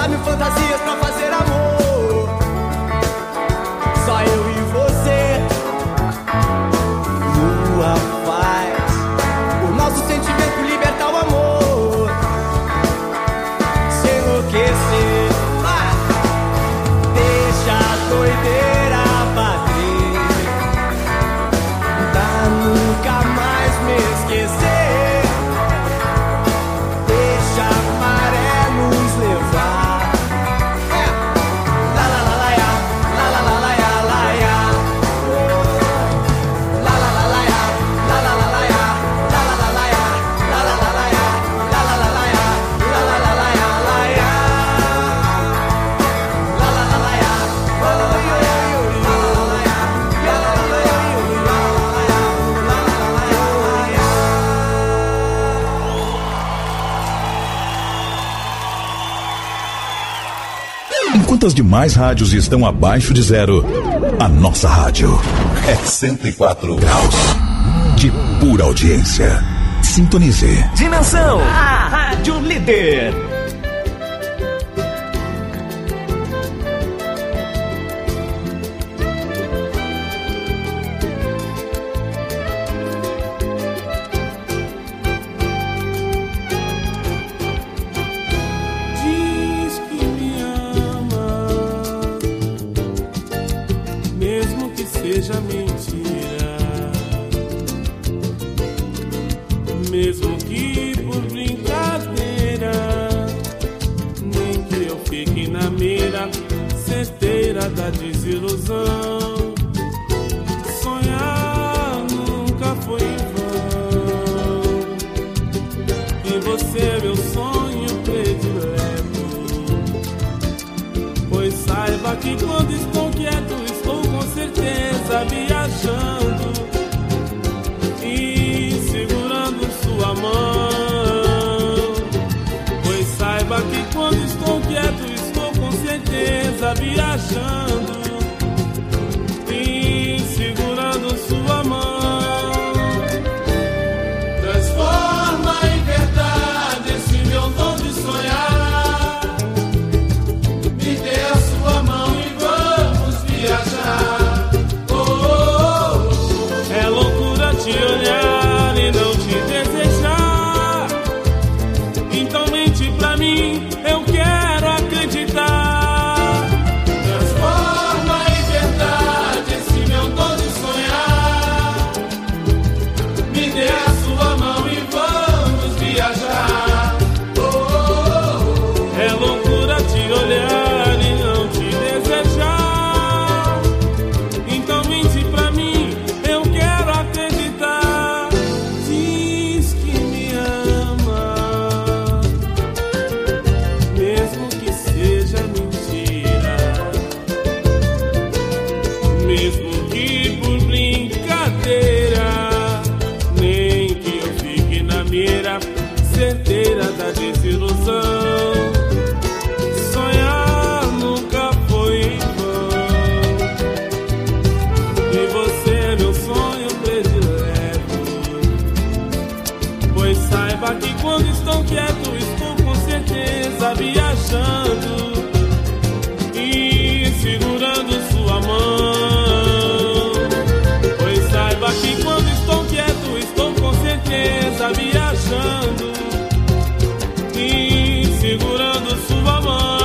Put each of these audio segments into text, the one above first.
lançar mil fantasias pra fazer amor. Só eu e você. Lua faz o nosso sentimento libertar o amor. Se enlouquecer, deixa a doideira bater, pra nunca mais me esquecer. Deixa a maré nos levar. La la la la ya, la la la la ya, la ya. La la la la ya, la la la la ya, la la la la ya, la la la la ya, la la la la ya, la la la la ya, la ya. La la la la ya, la la la yo yo yo, la la la ya, la la la yo yo, la la la ya, la la la yo ya. Enquanto as demais rádios estão abaixo de zero, a nossa rádio é 104 graus de pura audiência. Sintonize. Dimensão, a Rádio Líder. Diz que me ama, mesmo que seja mentira, mesmo que por brincadeira, nem que eu fique na mira, certeira da desilusão. Sonhar nunca foi em vão, e você é meu sonho predileto. Pois saiba que quando estou quieto, estou com certeza viajando e segurando sua mão. Pois saiba que quando estou quieto, estou com certeza viajando e segurando sua mão. Transforma em verdade esse meu dom de sonhar. Me dê a sua mão e vamos viajar. Oh, oh, oh. É loucura te olhar e não te desejar. Então mente pra mim, eu quero acreditar. Transforma em verdade esse meu dom de sonhar. Me dê a sua mão e vamos viajar. Oh, oh, oh. É loucura te olhar e não te desejar. Então mente pra mim, eu quero acreditar. Diz que me ama, mesmo que seja mentira, mesmo que por brincadeira, nem que eu fique na mira, certeira da desilusão. Sonhar nunca foi em vão, e você é meu sonho predileto. Pois saiba que quando estou quieto, estou com certeza viajando e segurando sua mão. Pois saiba que quando estou quieto, estou com certeza viajando e segurando sua mão.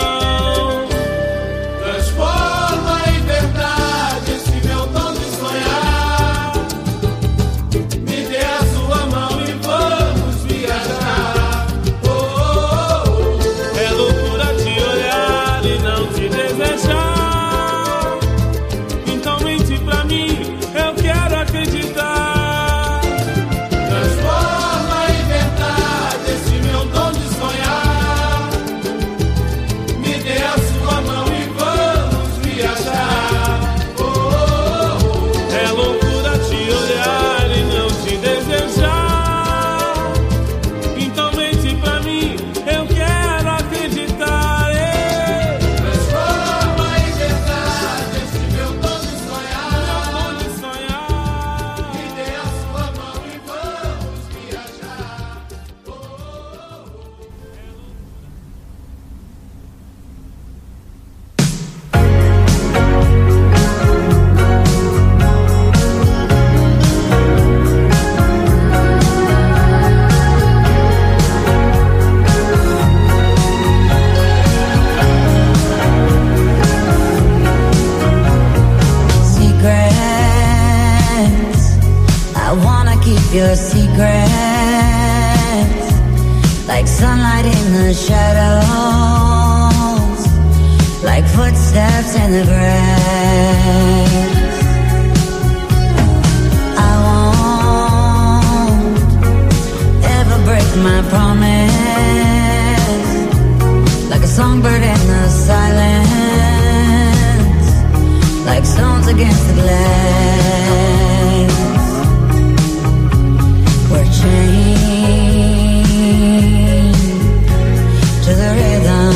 Transforma em verdade esse meu dom de sonhar. Me dê a sua mão e vamos viajar. Oh, oh, oh. É loucura te olhar e não te desejar. Então mente pra mim, eu quero acreditar. Transforma em verdade esse meu dom de sonhar. moonlight in the shadows, like footsteps in the grass. I won't ever break my promise, like a songbird in the silence, like stones against the glass. We're chained to the rhythm.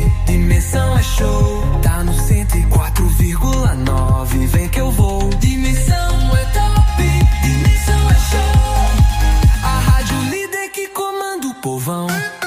Dimensão é show, tá no 104,9. Vem que eu vou. Dimensão é top, dimensão é show. A rádio líder que comanda o povão.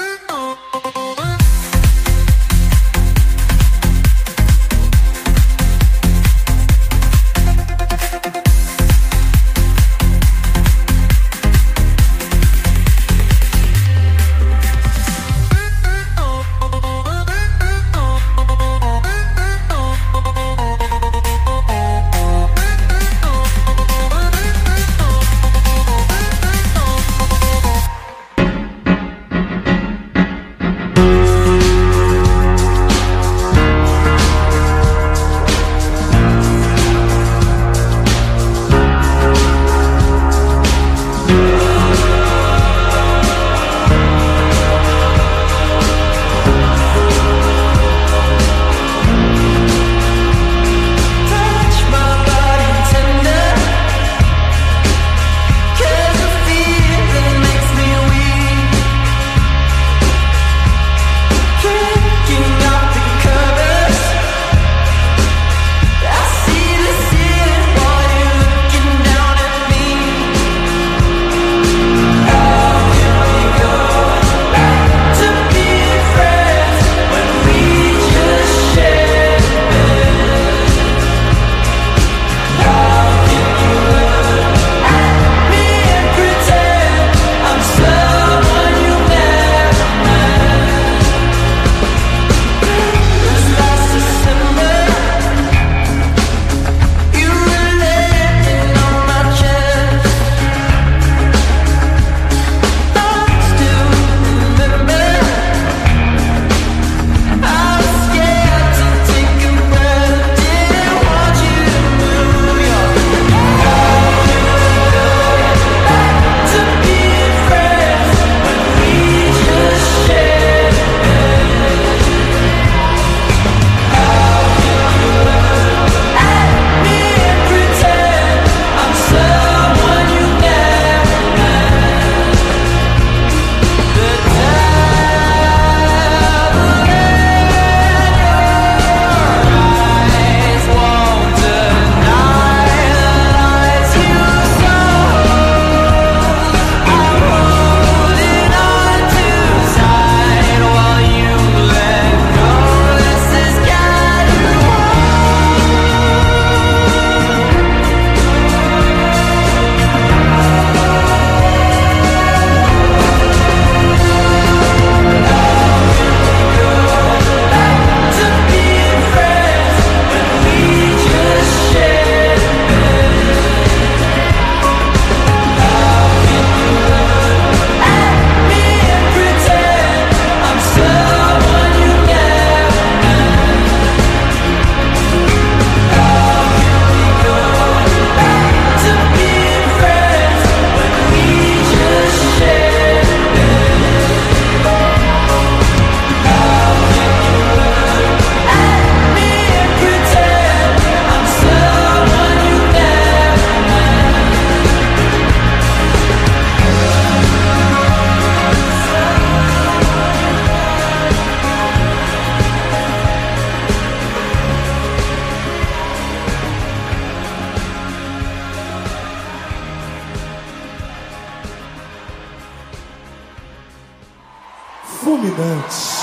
fulminante.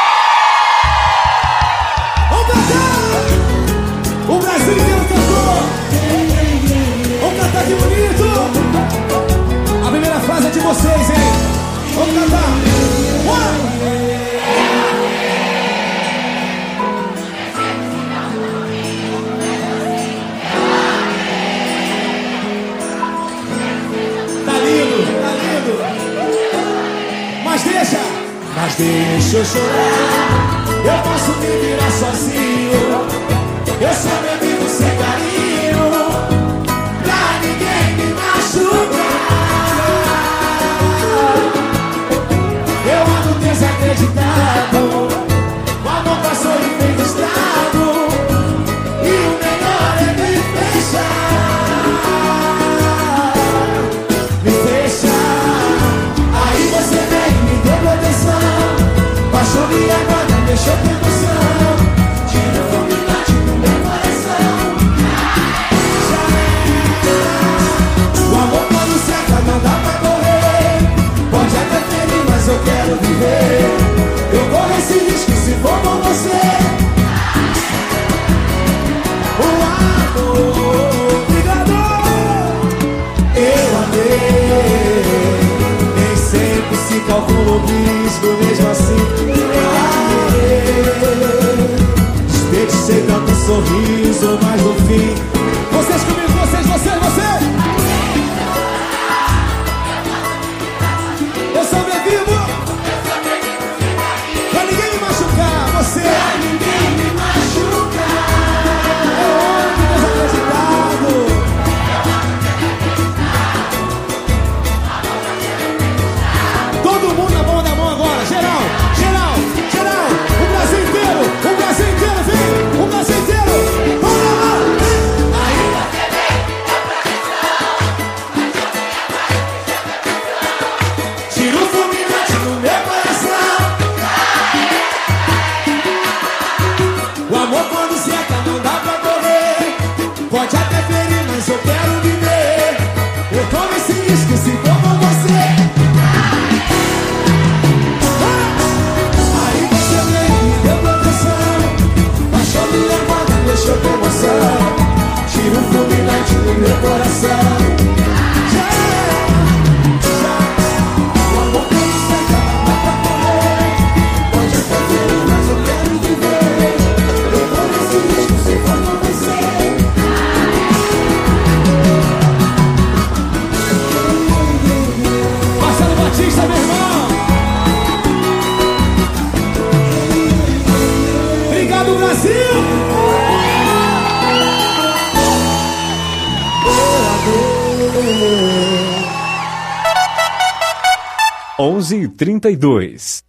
Vamos cantar! O Brasil inteiro cantou! Vamos cantar, que bonito! A primeira frase é de vocês, hein? Vamos cantar! Tá lindo! Mas deixa eu chorar, eu posso me virar sozinho. Eu sou meu amigo sem carinho, pra ninguém me machucar. Eu ando desacreditado, o amor passou e fez estrago, e o melhor é me fechar. Me fechar, aí você vem me deu proteção. Baixou e agora deixou que você sorriso, mas no fim. Vocês comigo, vocês. Eu sobrevivo. Pra ninguém me machucar, você. Pra ninguém me machucar. É homem desacreditado. Todo mundo na palma da mão agora, geral. O Brasil inteiro, vem. O Brasil inteiro. Vamos lá. Aí você vem, tira o fulminante do meu coração. O amor quando seca não dá pra correr. Pode até ferir, mas eu quero viver. Eu tomo esse risco se for com você. Aí você veio e me deu proteção. Baixou minha guarda, deixou com emoção. Tira o fulminante do meu coração. O amor quando seca não dá pra correr. Pode até ferir, mas eu quero viver. Eu tomo esse risco se for com você. Marcelo Batista, meu irmão. Obrigado, Brasil. 11h32.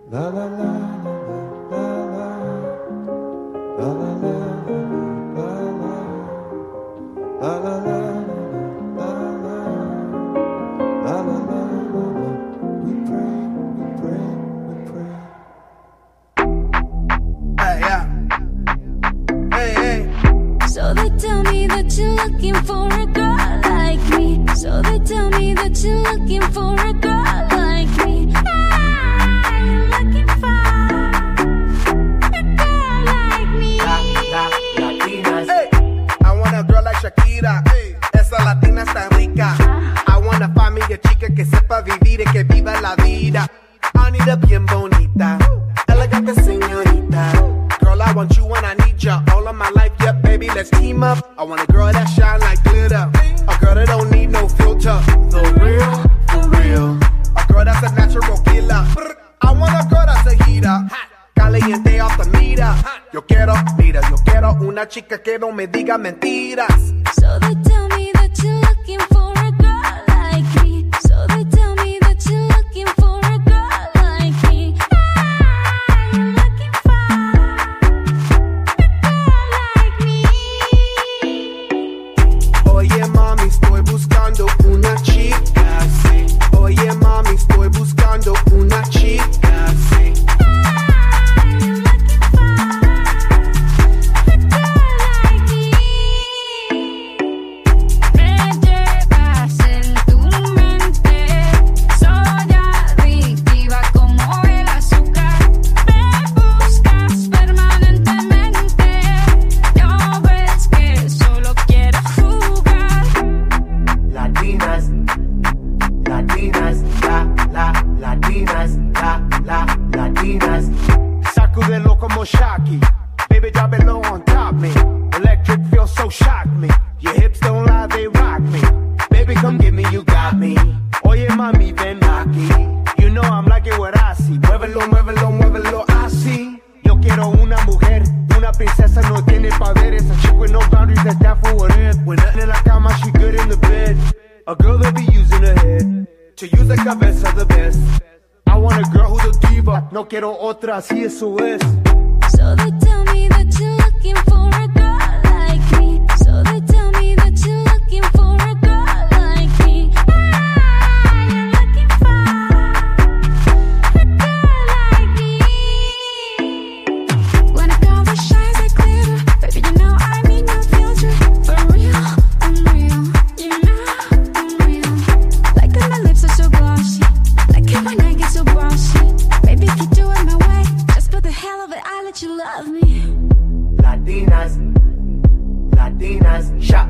So they tell me that you're looking for a girl like me. So they tell me that you're looking for a girl like me. I'm looking for a girl like me. Latinas. Hey, I want a girl like Shakira. Hey, esa latina está rica. I want a familia chica que sepa vivir y que viva la vida. Anita bien bonita, elegante señorita. Girl, I want you and I need ya all of my life, yeah, baby, let's team up. I want a girl that shine like glitter, a girl that don't need no filter. The real, for real. A girl that's a natural killer. I want a girl that's a heater, caliente off the meter. Yo quiero, mira, yo quiero una chica que no me diga mentiras. So they tell me that you're looking for a girl like me. So they tell me that you're looking for a girl like me. I'm looking for a girl like me. Oye mami, estoy buscando una chica, sí. Oye mami, estoy buscando una chica, sí. I'm looking for a girl like me. Me llevas en tu mente, soy adictiva como el azúcar. Me buscas permanentemente, no ves que solo quiero jugar. Latinas, latinas, latinas. Sacudelo como Shaki, baby, drop it low on top me. Electric feels so shock me. Your hips don't lie, they rock me. Baby, come get me, you got me. Oye mami, ven aquí. You know I'm like it what I see. Muévelo, muévelo, muévelo así. Yo quiero una mujer, una princesa no tiene poderes. A chick with no boundaries, that's down for whatever. When nothing in la cama, she good in the bed. A girl that be using her head to use the cabeza the best. I want a girl who's a diva, no quiero otra, así eso es. So they tell me that you're looking for a girl like me. So they tell me that you're looking for a girl like me. I'm looking for a girl like me. When a girl that shines like glitter, baby, you know I need no filter. For real, I'm real. You know I'm real. Like when my lips are so glossy, like when I get so bossy. Baby, if you do it my way, just for the hell of it, I'll let you love me. Latinas, latinas,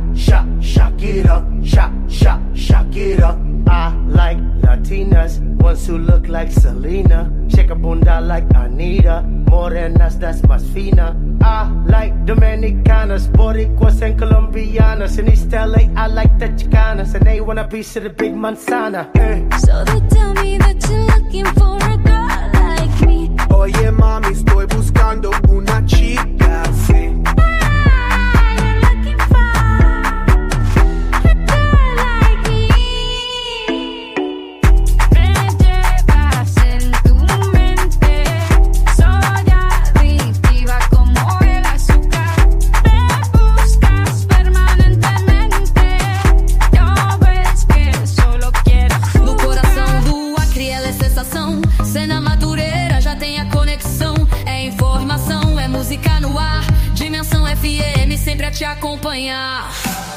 Shakira. I like Latinas, ones who look like Selena. Shake a bunda like Anita, morenas, that's más fina. I like Dominicanas, Boricuas and Colombianas. In East LA, I like the Chicanas, and they want a piece of the big manzana. So they tell me that you're looking for a girl like me. Oye mami, estoy buscando una chica, sí. I'm looking for a girl like me. Me llevas en tu mente, soy adictiva como el azúcar. Me buscas permanentemente, no ves que solo quiero jugar. No coração do Acre ela é sensação. Cena Madureira já tem a conexão. É informação, é música no ar. Dimensão FM sempre a te acompanhar.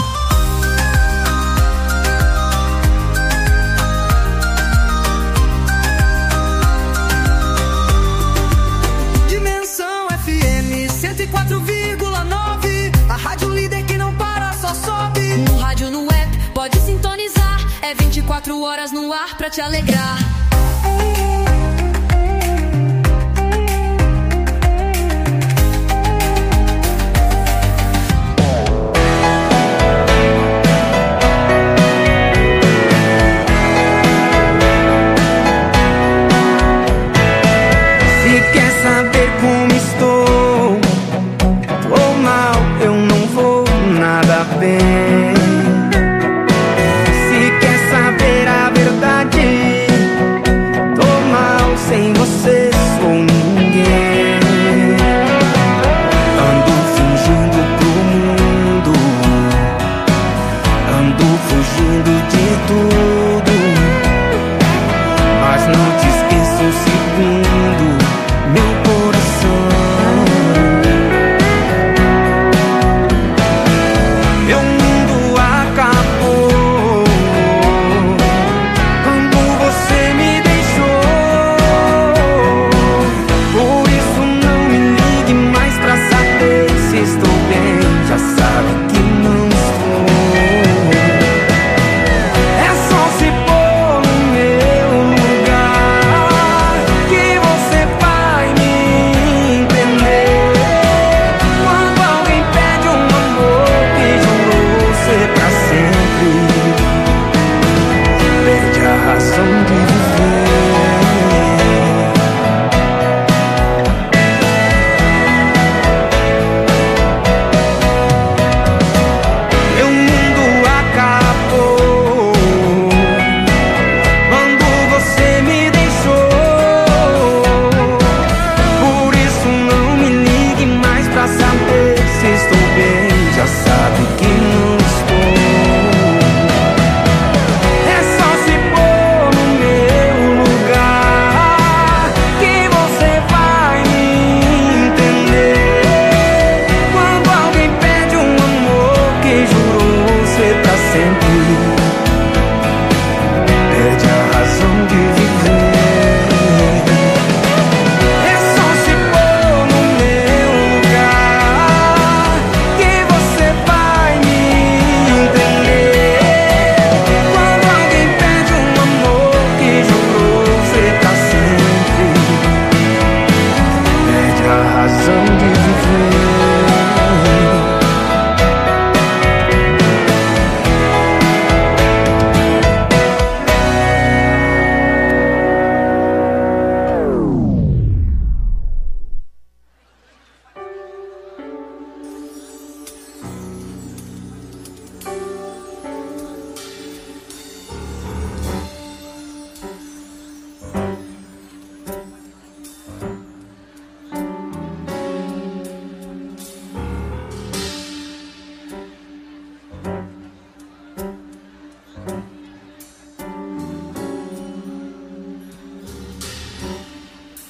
Dimensão FM 104,9. A rádio líder que não para, só sobe. No rádio, no app, pode sintonizar. É 24 horas no ar pra te alegrar. Se quer saber como estou, ou mal, eu não vou nada bem. Se quer saber a verdade,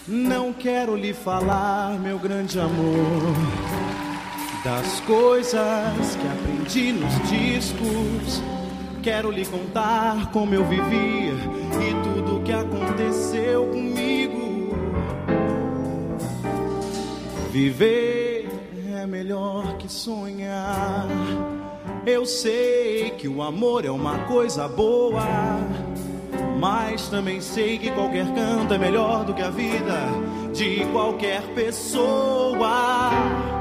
Não quero lhe falar, meu grande amor, das coisas que aprendi nos discos. Quero lhe contar como eu vivia e tudo que aconteceu comigo. Viver é melhor que sonhar. Eu sei que o amor é uma coisa boa, mas também sei que qualquer canto é melhor do que a vida de qualquer pessoa.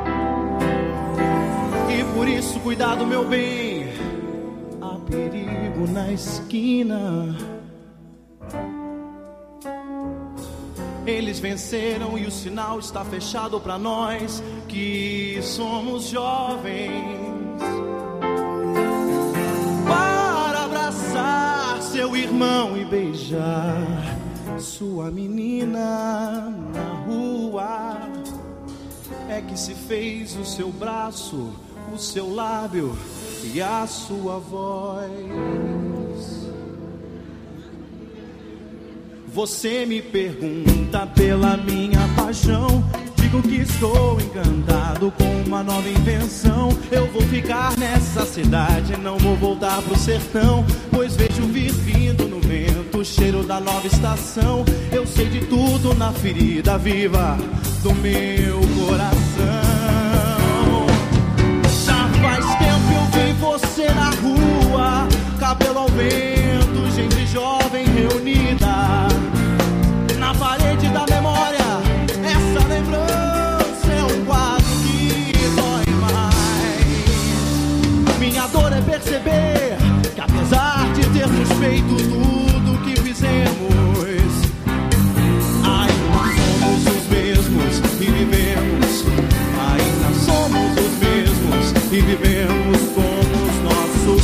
E por isso, cuidado, meu bem, há perigo na esquina. Eles venceram e o sinal está fechado pra nós que somos jovens. Para abraçar seu irmão e beijar sua menina na rua, é que se fez o seu braço, o seu lábio e a sua voz. Você me pergunta pela minha paixão, digo que estou encantado com uma nova invenção. Eu vou ficar nessa cidade, não vou voltar pro sertão, pois vejo vir vindo no vento o cheiro da nova estação. Eu sei de tudo na ferida viva do meu coração. Já faz tempo eu vi você na rua, cabelo ao vento, gente jovem reunida. Na parede da memória, essa lembrança é um quadro que dói mais. Minha dor é perceber que apesar de termos feito tudo que fizemos, ainda somos os mesmos e vivemos. Ainda somos os mesmos e vivemos como os nossos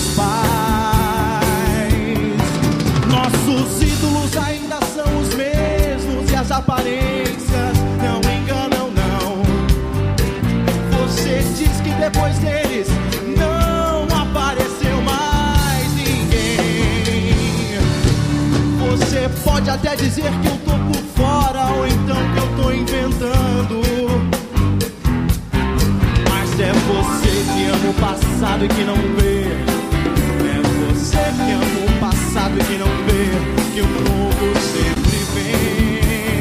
pais. Nossos ídolos ainda são os mesmos e as aparências não enganam, não. Você diz que depois deles não apareceu mais ninguém. Você pode até dizer que eu tô por fora ou então que eu tô inventando, mas é você que ama o passado e que não vê. É você que ama o passado e que não vê que o novo sempre vem.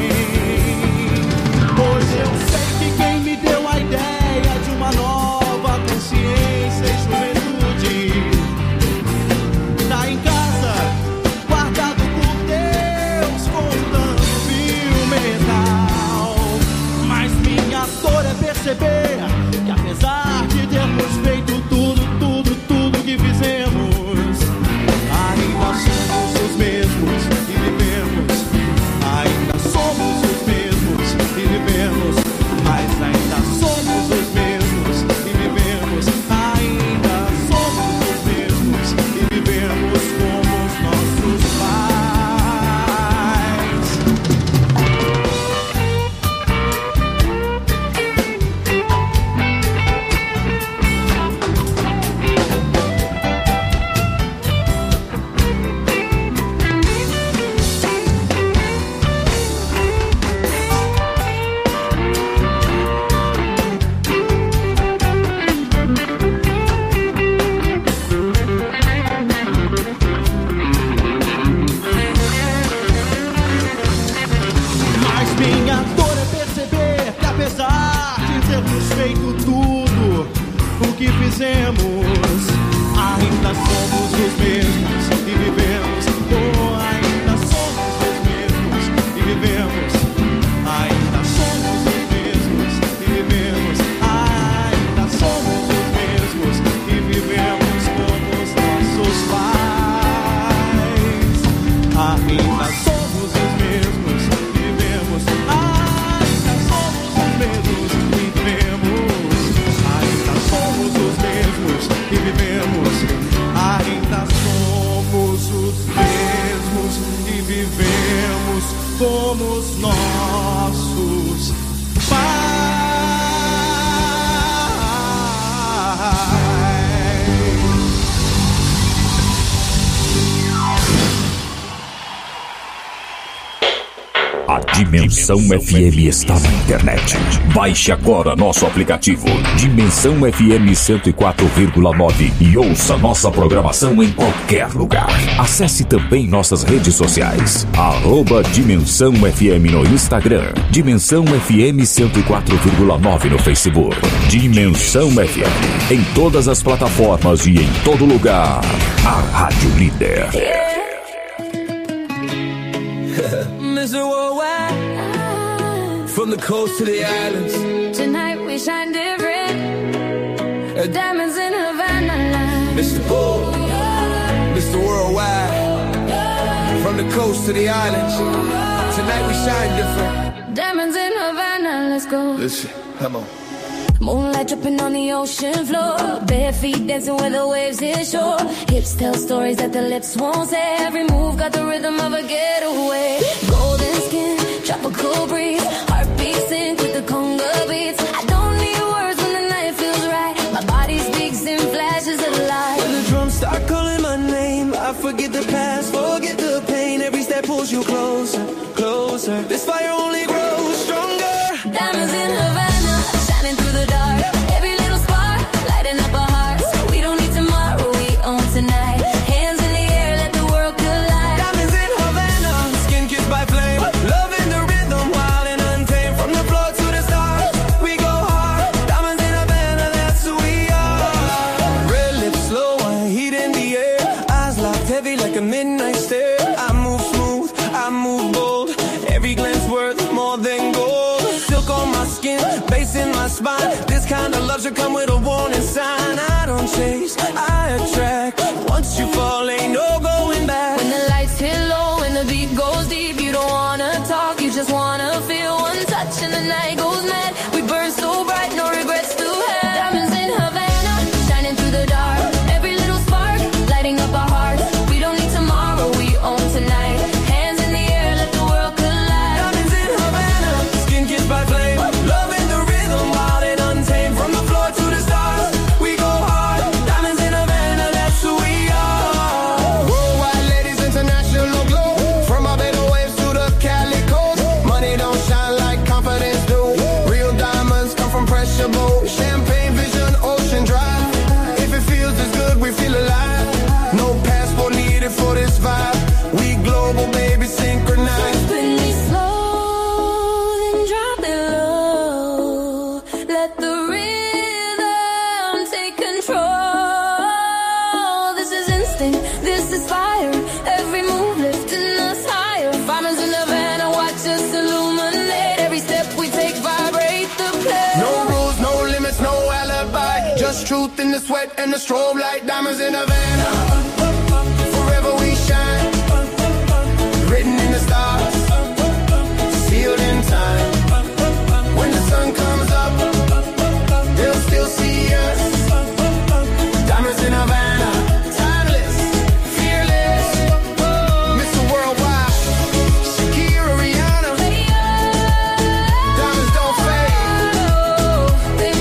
Pois eu sei que quem me deu a ideia de uma nova consciência e juventude tá em casa, guardado por Deus, contando mil metal. Mas minha dor é perceber que apesar de termos feito tudo que fizemos, ainda somos os mesmos e vivemos. Ainda somos os mesmos e vivemos. Mas ainda somos os mesmos e vivemos. Ainda somos os mesmos e vivemos como os nossos pais. Mas minha dor é perceber que apesar de termos feito tudo o que fizemos, ainda somos os mesmos e vivemos. Oh, ainda somos os mesmos e vivemos. Ainda somos os mesmos e vivemos. Ainda somos os mesmos e vivemos como os nossos pais. Ainda somos os mesmos e vivemos. Ainda somos os mesmos e vivemos. Ainda somos os mesmos e vivemos. Ainda somos os mesmos e vivemos como os nossos pais. A Dimensão FM está na internet. Baixe agora nosso aplicativo Dimensão FM 104,9 e ouça nossa programação em qualquer lugar. Acesse também nossas redes sociais. @Dimensão FM no Instagram. Dimensão FM 104,9 no Facebook. Dimensão FM em todas as plataformas e em todo lugar. A Rádio Líder. Mr. Worldwide, from the coast to the islands. Tonight we shine different. Diamonds in Havana. Mr. Bull, Mr. Worldwide, from the coast to the islands. Tonight we shine different. Diamonds in Havana, let's go. Listen, come on. Moonlight dripping on the ocean floor. Bare feet dancing where the waves hit shore. Hips tell stories that the lips won't say. Every move got the rhythm of a getaway. Golden skin, tropical breeze. Heartbeat sync with the conga beats. I don't need words when the night feels right. My body speaks in flashes of light. When the drums start calling my name, I forget the past, forget the pain. Every step pulls you closer, closer. This fire only grows stronger. Diamonds in Havana, shining through the dark. Every little spark, lighting up our hearts. We don't need tomorrow, we own tonight. Hands in the air, let the world collide. Diamonds in Havana, skin kissed by flame. Love in the rhythm, wild and untamed. From the floor to the stars, we go hard. Diamonds in Havana, that's who we are. Red lips, slow wine, heat in the air. Eyes locked heavy like a midnight stare. I move smooth, I move bold. Every glance worth more than gold. Silk on my skin, bass in my spine. This kind of love should come with a warning sign. I don't chase, I attract. Once you fall, ain't no going back. When the lights hit low and the beat goes deep, you don't wanna talk, you just wanna feel one touch and the night goes mad. We burn so bright, no regrets to have. Diamonds in Havana, shining through the dark. Every little spark, lighting up our hearts. We don't need tomorrow, we own tonight. Hands in the air, let the world collide. Diamonds in Havana, skin kissed by flame. Love in the rhythm, wild and untamed. From the floor to the stars, we go hard. Diamonds in Havana, that's who we are. Worldwide ladies, international glow. From our Barbados waves to the Cali coast. Money don't shine like confidence do. Real diamonds come from pressure boat. Champagne vision, ocean drive. If it feels as good, we feel alive. No passport needed for this vibe. We global, baby, synchronized. Spin me slow, then drop it low. Let the rhythm take control. This is instinct, this is fire. Every move lifting us higher. Diamonds in Havana, watch us illuminate. Every step we take, vibrate the place. No rules, no limits, no alibi. Just truth in the sweat and the strobe light. Diamonds in Havana, forever we shine. Written in the stars, sealed in time. When the sun comes up, they'll still see us. Diamonds in Havana, timeless, fearless. Mr. Worldwide, Shakira, Rihanna. Diamonds don't fade, They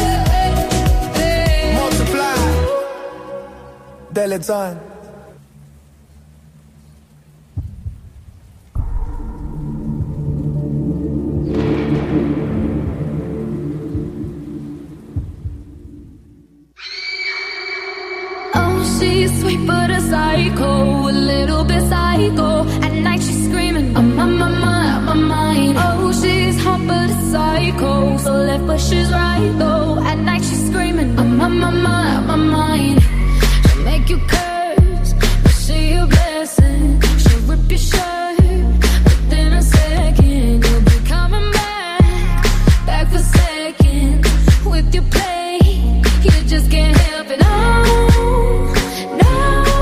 multiply. Deletan. Oh, she's sweet but a psycho, a little bit psycho. At night she's screaming, I'm on my mind. Oh, she's hot but a psycho, so left but she's right though. At night she's screaming, I'm on my mind. She'll make you curse, but she a blessing. She'll rip your shirt, within a second you'll be coming back for seconds. With your play, you just can't help it. Oh, no.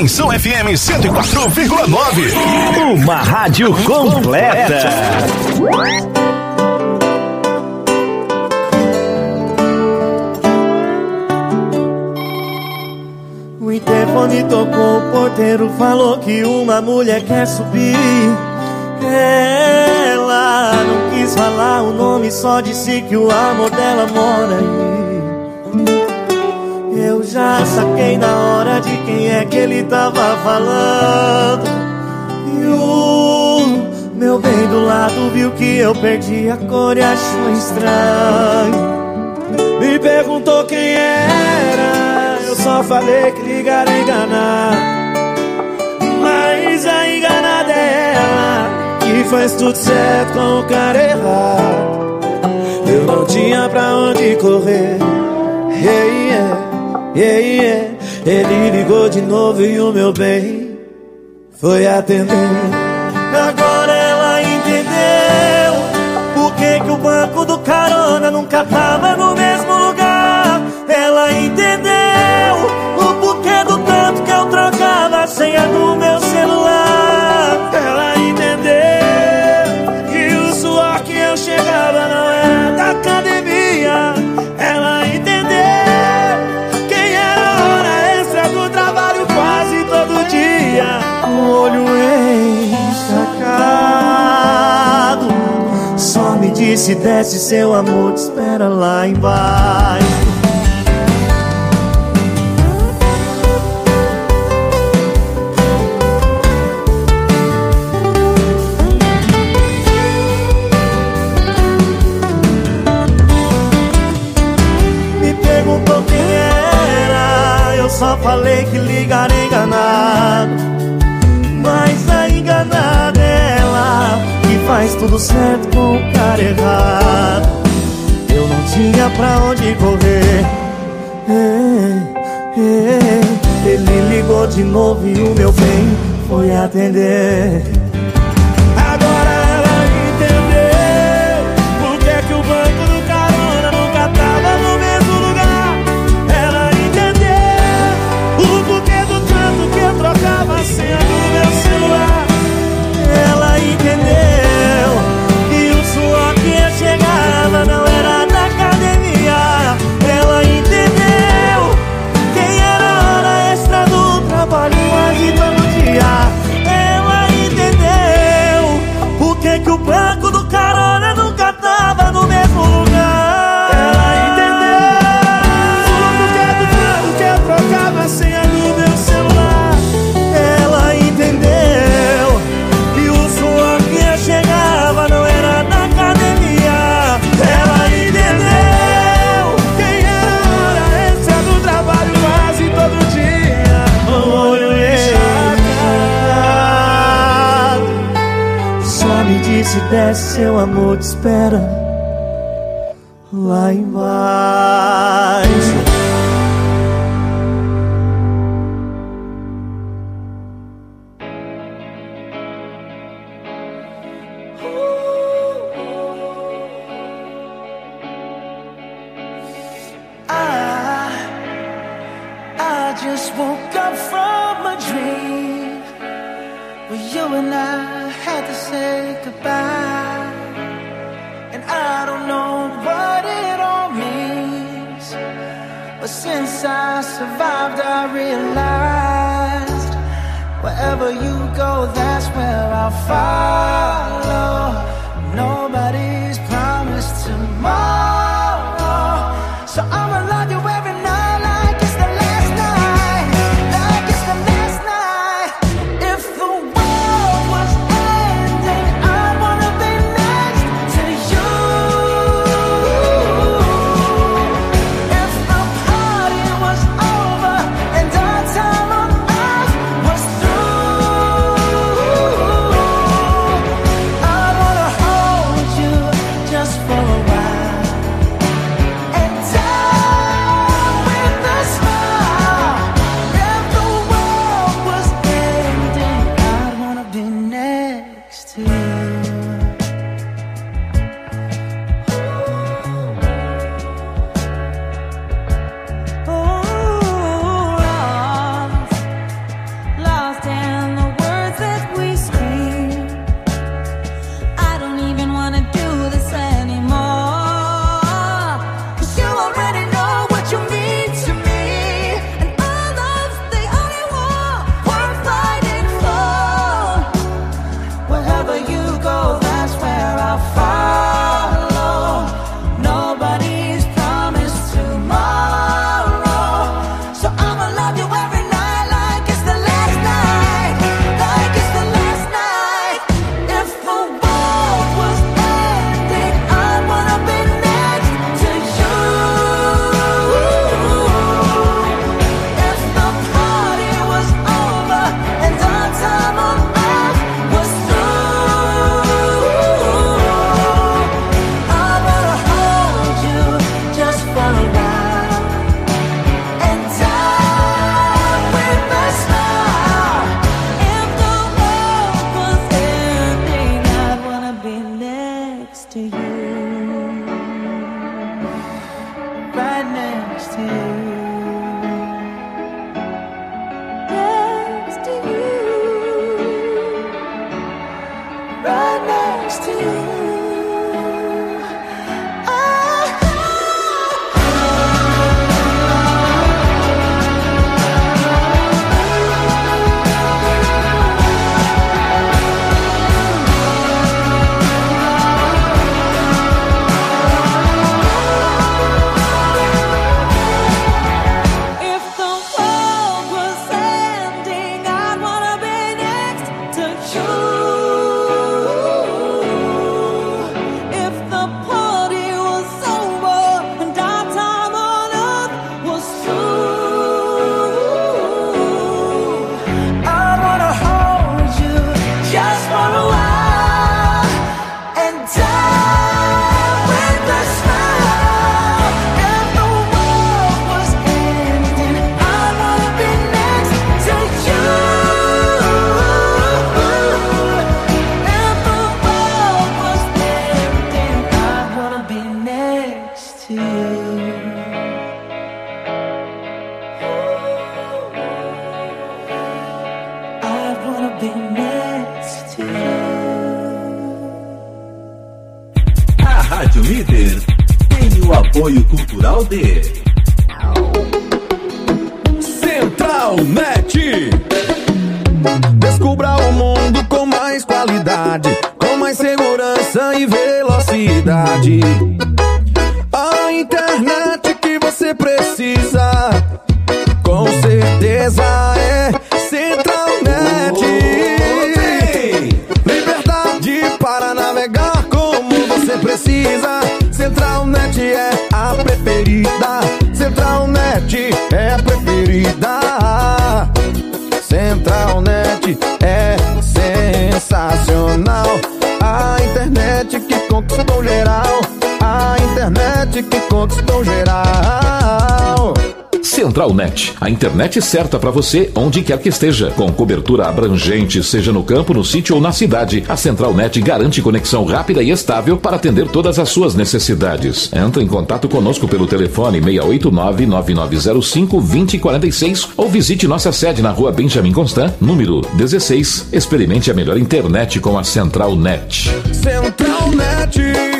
Dimensão FM 104,9. Uma rádio completa. O interfone tocou, o porteiro falou que uma mulher quer subir. Ela não quis falar o nome, só disse que o amor dela mora aí. Eu já saquei na hora de quem é que ele tava falando. E o meu bem do lado viu que eu perdi a cor e achou estranho. Me perguntou quem era, eu só falei que ligar é enganar. Mas a enganada é ela, que faz tudo certo com o cara errado. Eu não tinha pra onde correr. Ele ligou de novo e o meu bem foi atender. Agora ela entendeu por que o banco do carona nunca tava no mesmo lugar. Ela entendeu o porquê do tanto que eu trocava a senha do meu celular. Ela entendeu que o suor que eu chegava não era da academia. Ela entendeu quem era a hora extra do trabalho quase todo dia. O olho encharcado só me disse: desce, seu amor te espera lá embaixo. Só falei que ligar é enganado. Mas a enganada é ela, que faz tudo certo com o cara errado. Eu não tinha pra onde correr. Ele ligou de novo e o meu bem foi atender. Agora ela entendeu por que o banco do carona nunca tava no mesmo lugar. Ela que eu trocava a senha do meu celular. Ela entendeu que o suor que eu chegava não era da academia. Ela entendeu quem era a hora extra do trabalho quase todo dia. Ela entendeu por que o banco do carona nunca tava no mesmo lugar. Ela entendeu o porquê do tanto que eu trocava a senha do meu celular. Chegava, não era da academia. Ela entendeu quem era a hora extra do trabalho quase todo dia. O olho encharcado só me disse: desce, seu amor te espera lá embaixo. Just woke up from a dream where you and I had to say goodbye. And I don't know what it all means, but since I survived I realized wherever you go, that's where I'll follow. Nobody's promised tomorrow, so I'ma love you every night like it's the last night, like it's the last night. If the world was ending, I wanna be next to you. If the party was over and our time on earth was through, I wanna hold you just for a while and die with a smile. If the world was ending, I'd wanna be next to you. next to you. Rádio Líder tem o apoio cultural de Central Net. Descubra o mundo com mais qualidade, com mais segurança e velocidade. A internet que você precisa, com certeza é Central Net. Liberdade para navegar como você precisa. Central Net é a preferida. Central Net é a preferida. Central Net é sensacional. A internet que conquistou geral. A internet que conquistou geral. Central Net, a internet certa para você onde quer que esteja, com cobertura abrangente, seja no campo, no sítio ou na cidade. A Central Net garante conexão rápida e estável para atender todas as suas necessidades. Entre em contato conosco pelo telefone 689-9905-2046 ou visite nossa sede na rua Benjamin Constant, número 16. Experimente a melhor internet com a Central Net. Central Net.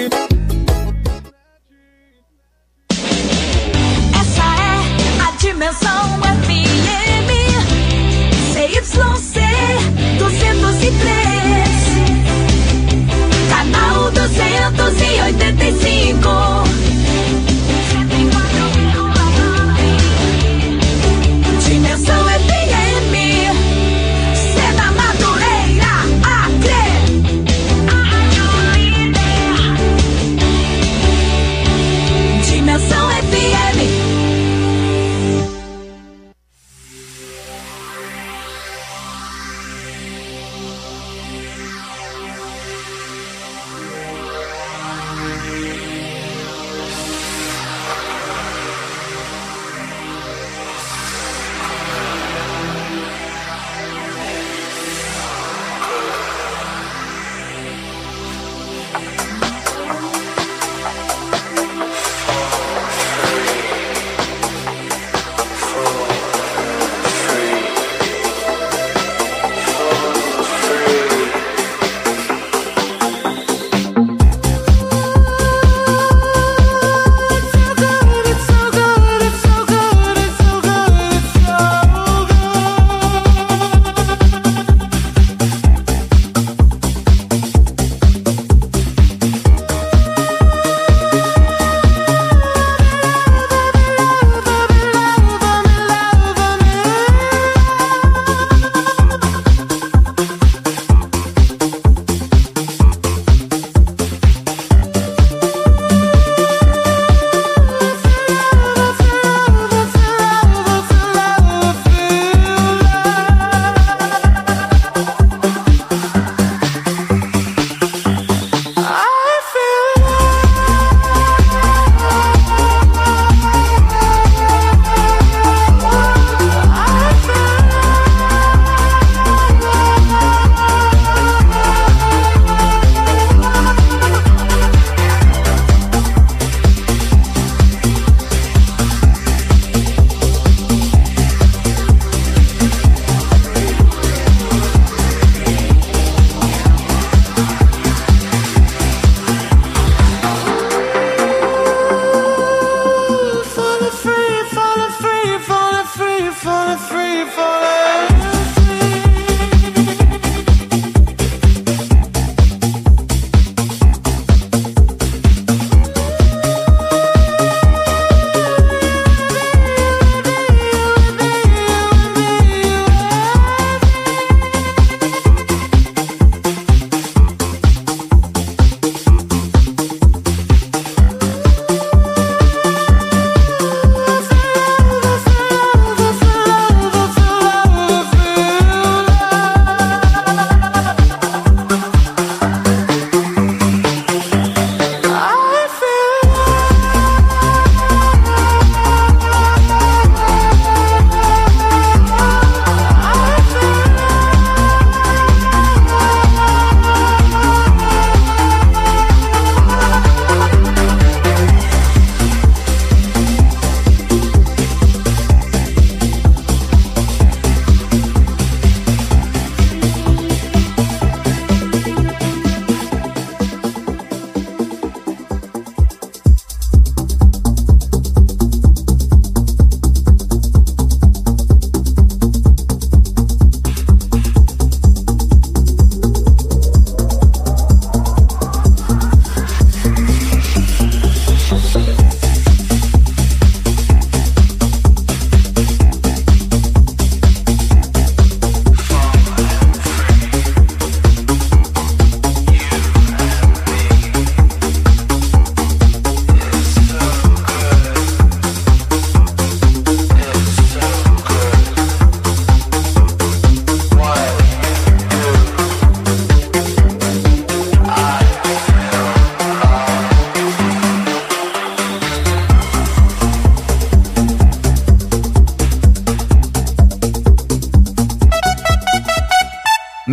Dimensão FM CYC 203, canal 285, 104,9. Dimensão FM, Seda Madureira, Acre. A Rádio Líder.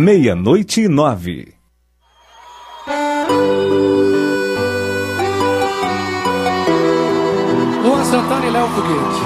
meia-noite e 9. Luan Santana e Léo Foguete.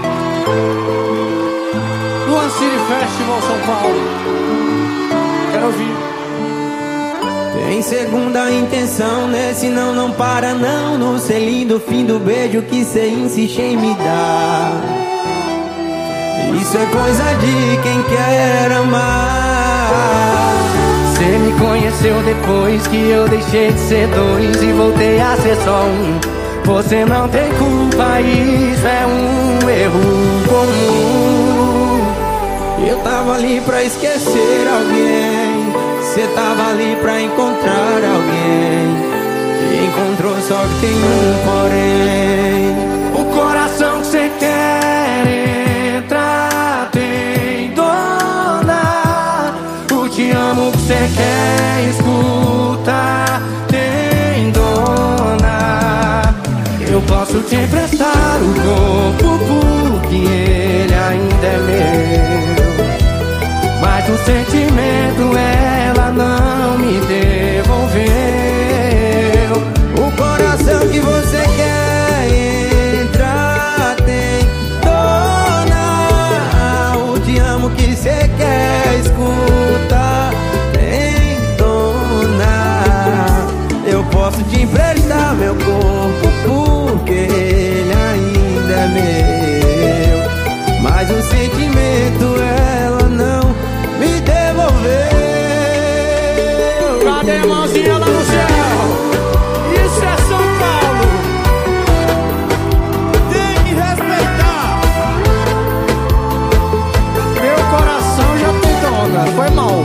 Luan City Festival São Paulo. Quero ouvir. Tem segunda intenção, nesse não para não. No selinho do fim do beijo que cê insiste em me dar. Isso é coisa de quem quer amar. Cê me conheceu depois que eu deixei de ser dois e voltei a ser só um. Você não tem culpa, isso é um erro comum. Eu tava ali pra esquecer alguém, cê tava ali pra encontrar alguém. E encontrou, só que tem um porém. O coração que cê quer entrar tem dona. O te amo que cê quer escutar tem dona. Eu posso te emprestar o corpo porque ele ainda é meu. Mas o sentimento ela não me devolveu. O coração que você quer entrar tem dona. O te amo que você quer escutar tem dona. Eu posso te emprestar meu corpo porque ele ainda é meu. Mas o sentimento ela não me devolveu. Cadê a mãozinha lá no céu? Isso é São Paulo. Tem que respeitar. Meu coração já tem dona. Foi mal.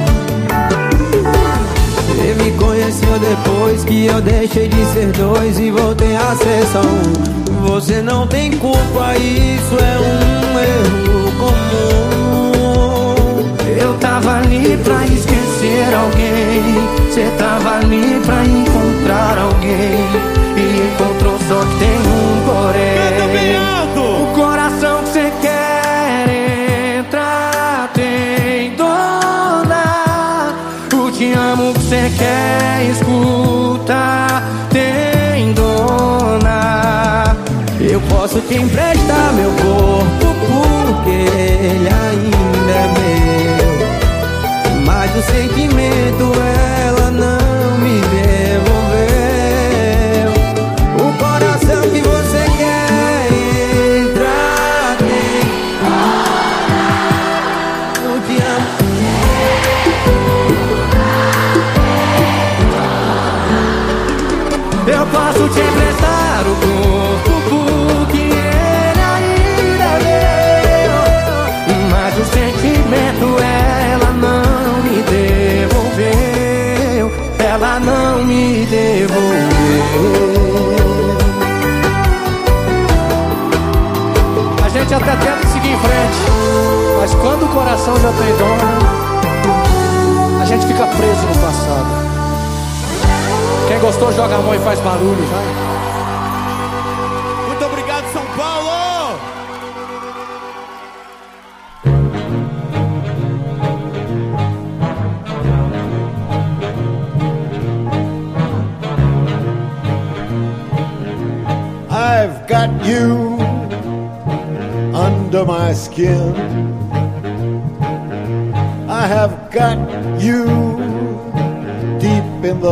Você me conheceu depois que eu deixei de ser dois e voltei a ser só um. Você não tem culpa, isso é um erro comum. Eu tava ali pra esquecer alguém, cê tava ali pra encontrar alguém. E encontrou, só que tem um porém. O coração que cê quer entrar tem dona. O te amo que cê quer escutar tem dona. Eu posso te emprestar meu corpo porque ele ainda é meu. Mas o sentimento ela não me devolveu. O coração que você quer entrar tem. Eu te amo. Eu posso te emprestar o corpo porque ele ainda é meu. Mas o sentimento ela não me devolveu. Ela não me devolveu. A gente até tenta seguir em frente, mas quando o coração já tem dona, a gente fica preso no passado. Quem gostou joga a mão e faz barulho, vai. Muito obrigado, São Paulo! I've got you under my skin. I have got you deep in the